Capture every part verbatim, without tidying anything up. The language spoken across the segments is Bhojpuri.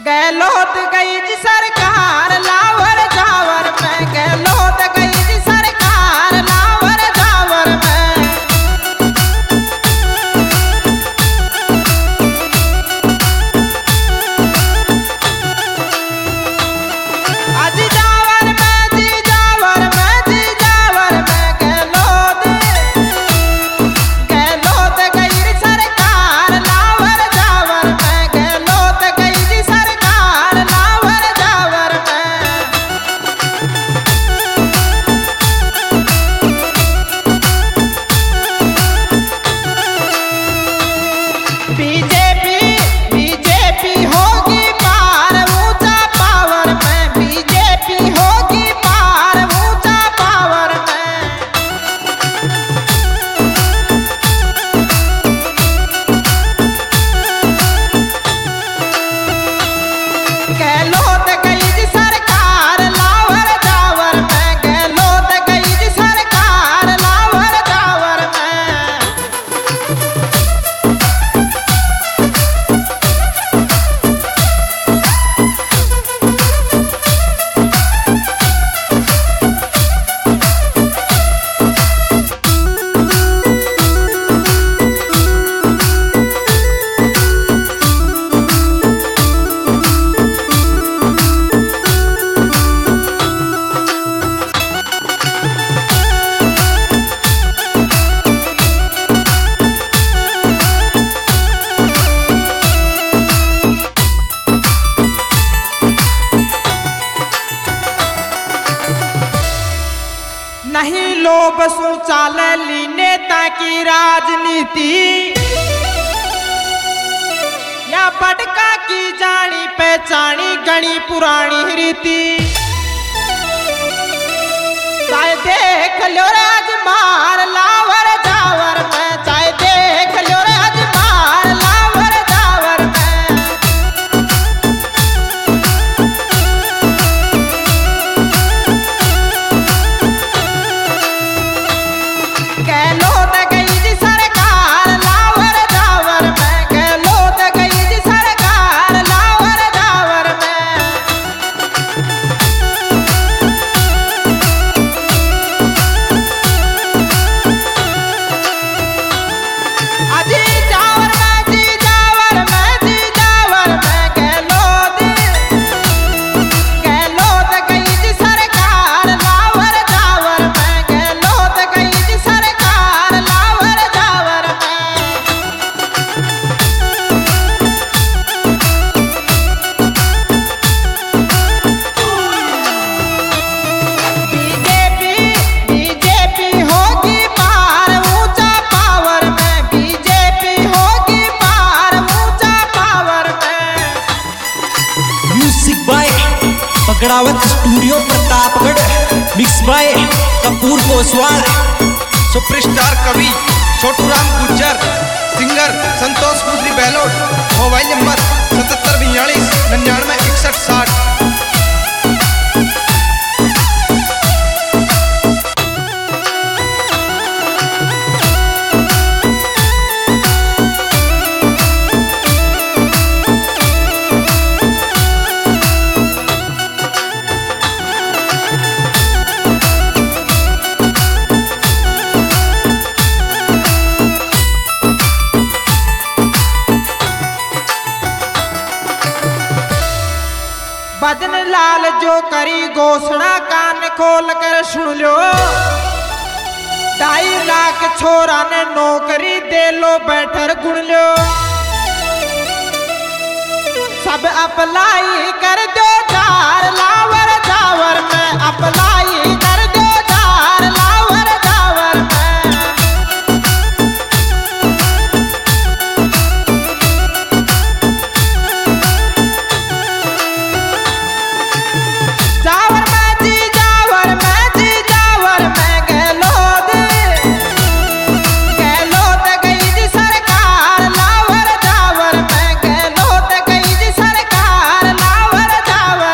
गहलोत गई जी सरकार लावर जावर में, गहलोत गई जी सरकार लावर जावर में। आज जावर में जी जावर में जी जावर में गहलोत गहलोत गई जी सरकार लावर जावर में, गहलोत गई जी सरकार लावर जावर में। बीजेपी बीजेपी होगी पार ऊंचा पावर में, बीजेपी होगी पार ऊंचा पावर में। गहलोत गई जी सरकार लावर जावर में, गहलोत गई जी सरकार लावर जावर में। नहीं लोभ सु चाले ली नेता की राजनीति, या बटका की जानी पहचानी गणी पुरानी रीति। चाहे देख लो राज मार लावर जावर में, चाहे देख लो राज मार लावर जावर में। गहलोत गई जी सरकार लावर जावर में, गहलोत गई जी सरकार लावर जावर में। अजी जावर में जी जावर में जी जावर में गहलोत गहलोत गई जी सरकार लावर जावर में, गहलोत गई जी सरकार लावर जावर में। बीजेपी बीजेपी होगी पार ऊंचा पावर में, बीजेपी होगी पार ऊंचा पावर में। Music by Pagdawat studio Pratapgarh, mix by Kapoor Koswal. Superstar कवि छोटूराम गुज्जर, सिंगर संतोष पुत्री बहलोट। मोबाइल नंबर सतहत्तर बयालीस निन्यानवे इकसठ साठ। भजन लाल जो करी घोषणा कान खोल कर सुन लो। ढाई लाख छोरा ने नौकरी दे लो बैठर गुण लो। सब अप्लाई कर दो चार लावर जावर में, अप्लाई कर दो चार लावर जावर में। जावर में जी जावर में जी जावर में गहलोत गहलोत गई जी सरकार लावर जावर में, गहलोत गई जी सरकार लावर जावर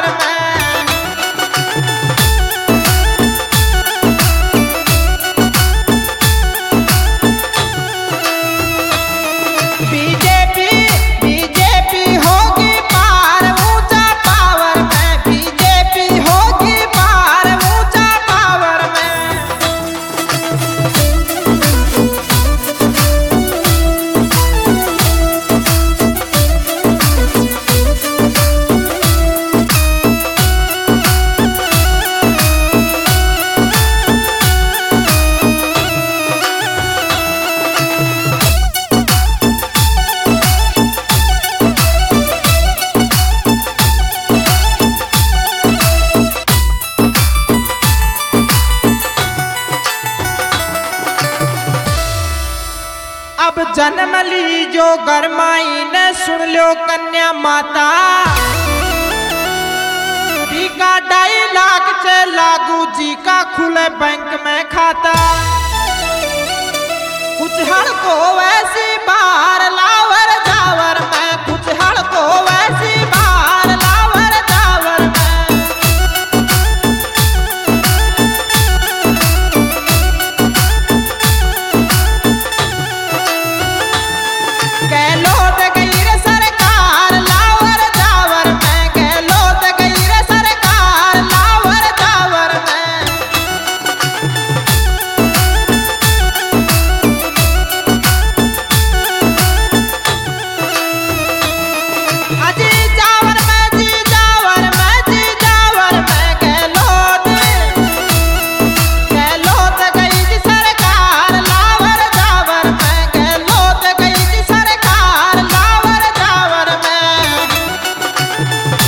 घर माई ने सुन लो कन्या माता का ढाई लाख से लागू जी का खुले बैंक में खाता कुछ हड़को वैसी बाहर लावर जावर में कुछ हड़को वैसी बाहर लावर जावर में कहलो तो गई रे सरकार लावर जावर में कहलो तो गई रे सरकार लावर जावर में अजी जावर में जी जावर में जी जावर में कहलो कहलो तो गई जी सरकार लावर जावर में कहलो तो गई जी सरकार लावर जावर में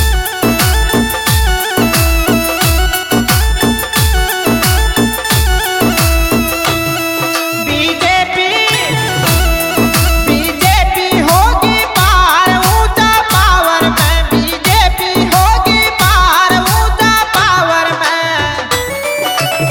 बीजेपी बीजेपी होगी पार ऊंचा पावर में बीजेपी होगी पार ऊंचा पावर में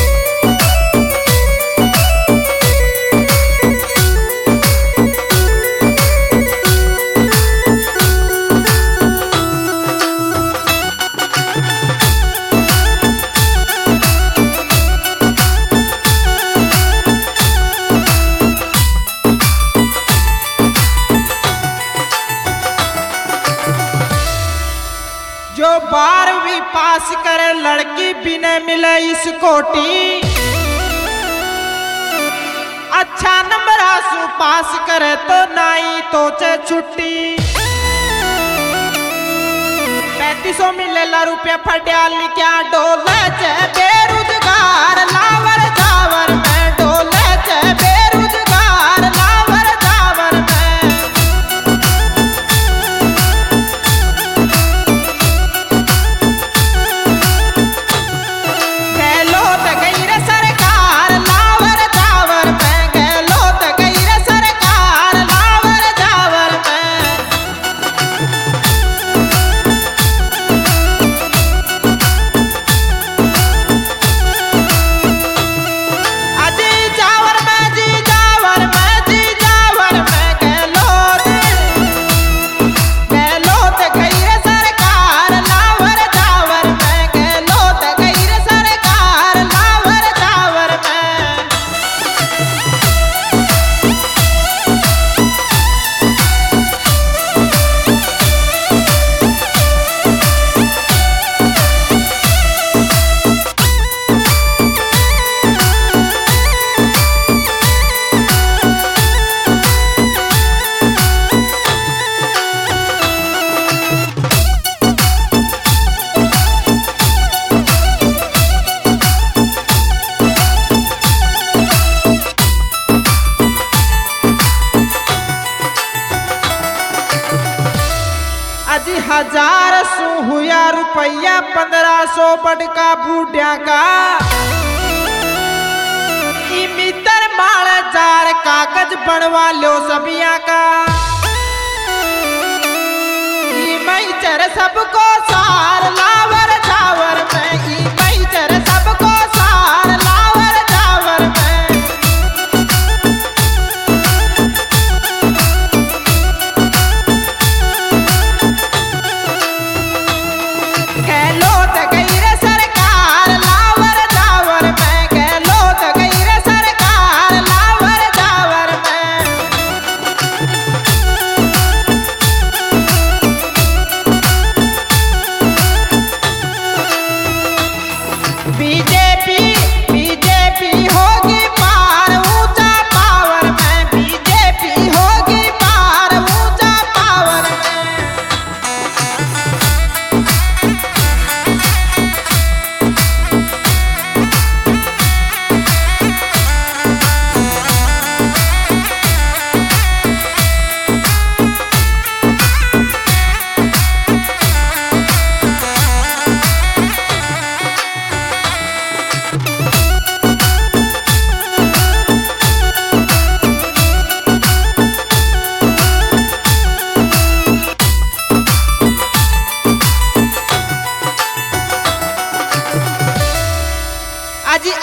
जो बारहवीं पास करे लड़की भी न मिले इस कोटी अच्छा नंबर आसू पास करे तो नाई तो चे छुट्टी पैंतीस सौ मिलेला रुपया फटियाल क्या डोले चे बेरोजगार लावर जावर में डोले चे बेरोजगार लावर जावर में कहलो तो गई रे सरकार लावर जावर में कहलो तो गई रे सरकार लावर जावर में अजी जावर में जी जावर में जी जावर में कहलो कहलो तो गई रे सरकार लावर जावर में कहलो तो गई रे सरकार लावर जावर में अजी हजार सौ हुआ रुपया पंद्रह सौ बड़का बूढ़िया का ई मितर माल जार कागज बनवा लो सबिया का ई मैचर सबको सार लावर जावर में ई मैचर सबको सार लावर जावर में कहलो तो गई रे सरकार लावर जावर में कहलो तो गई रे सरकार लावर जावर में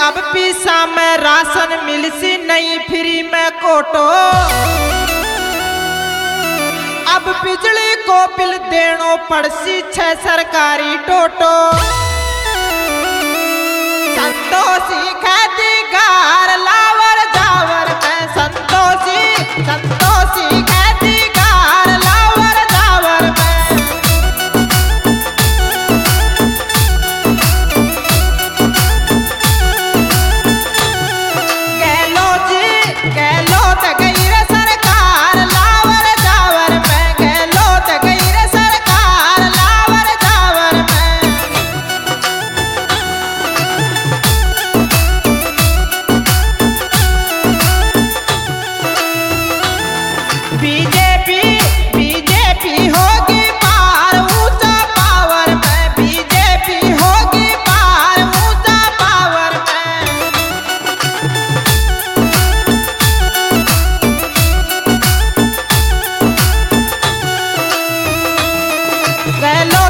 अब पीसा में राशन मिलसी नहीं फ्री में कोटो। अब बिजली को बिल देनो पड़सी छह सरकारी टोटो। संतोषी खेतीगार लावर जावर में संतोषी संतोषी खेतीगार लावर जावर में। बीजेपी बीजेपी होगी पार ऊंचा पावर में। बीजेपी होगी पार ऊंचा पावर में। गहलोत